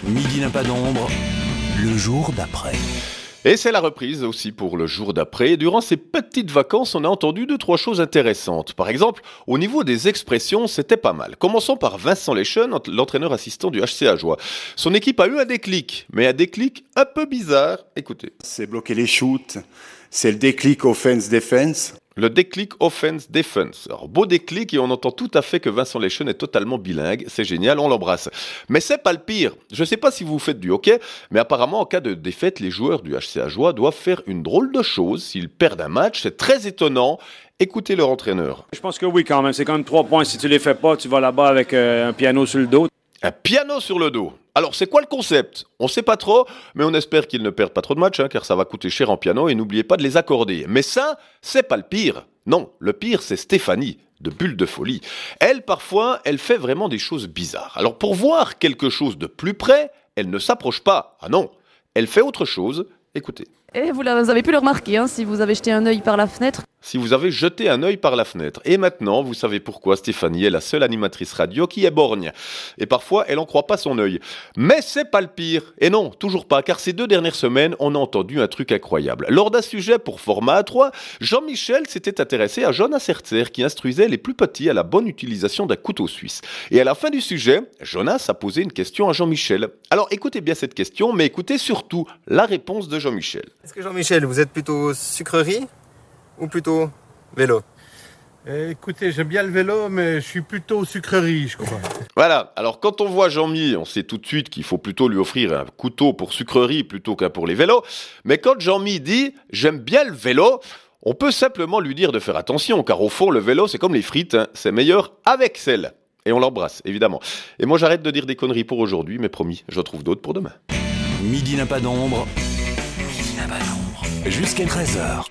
Midi n'a pas d'ombre, le jour d'après. Et c'est la reprise aussi pour le jour d'après. Durant ces petites vacances, on a entendu 2-3 choses intéressantes. Par exemple, au niveau des expressions, c'était pas mal. Commençons par Vincent Leschen, l'entraîneur assistant du HC Ajoie. Son équipe a eu un déclic, mais un déclic un peu bizarre. Écoutez. C'est bloquer les shoots, c'est le déclic offense-defense. Le déclic offense-defense. Alors, beau déclic et on entend tout à fait que Vincent Leschen est totalement bilingue. C'est génial, on l'embrasse. Mais c'est pas le pire. Je sais pas si vous faites du hockey, mais apparemment, en cas de défaite, les joueurs du HC Ajoie doivent faire une drôle de chose s'ils perdent un match. C'est très étonnant. Écoutez leur entraîneur. Je pense que oui, quand même. C'est quand même 3 points. Si tu les fais pas, tu vas là-bas avec un piano sur le dos. Un piano sur le dos. Alors, c'est quoi le concept ? On sait pas trop, mais on espère qu'ils ne perdent pas trop de matchs, car ça va coûter cher en piano, et n'oubliez pas de les accorder. Mais ça, c'est pas le pire. Non, le pire, c'est Stéphanie, de Bulle de Folie. Elle, parfois, elle fait vraiment des choses bizarres. Alors, pour voir quelque chose de plus près, elle ne s'approche pas. Ah non, elle fait autre chose. Écoutez. Et vous avez pu le remarquer, si vous avez jeté un œil par la fenêtre. Si vous avez jeté un œil par la fenêtre. Et maintenant, vous savez pourquoi Stéphanie est la seule animatrice radio qui est borgne. Et parfois, elle n'en croit pas son œil. Mais c'est pas le pire. Et non, toujours pas, car ces 2 dernières semaines, on a entendu un truc incroyable. Lors d'un sujet pour Format A3, Jean-Michel s'était intéressé à Jonas Herzer, qui instruisait les plus petits à la bonne utilisation d'un couteau suisse. Et à la fin du sujet, Jonas a posé une question à Jean-Michel. Alors écoutez bien cette question, mais écoutez surtout la réponse de Jean-Michel. Est-ce que Jean-Michel, vous êtes plutôt sucrerie ou plutôt vélo ? Écoutez, j'aime bien le vélo, mais je suis plutôt sucrerie, je crois. Voilà, alors quand on voit Jean-Mi, on sait tout de suite qu'il faut plutôt lui offrir un couteau pour sucrerie plutôt qu'un pour les vélos. Mais quand Jean-Mi dit « j'aime bien le vélo », on peut simplement lui dire de faire attention, car au fond, le vélo, c'est comme les frites, c'est meilleur avec sel. Et on l'embrasse, évidemment. Et moi, j'arrête de dire des conneries pour aujourd'hui, mais promis, je trouve d'autres pour demain. Midi n'a pas d'ombre, jusqu'à 13h.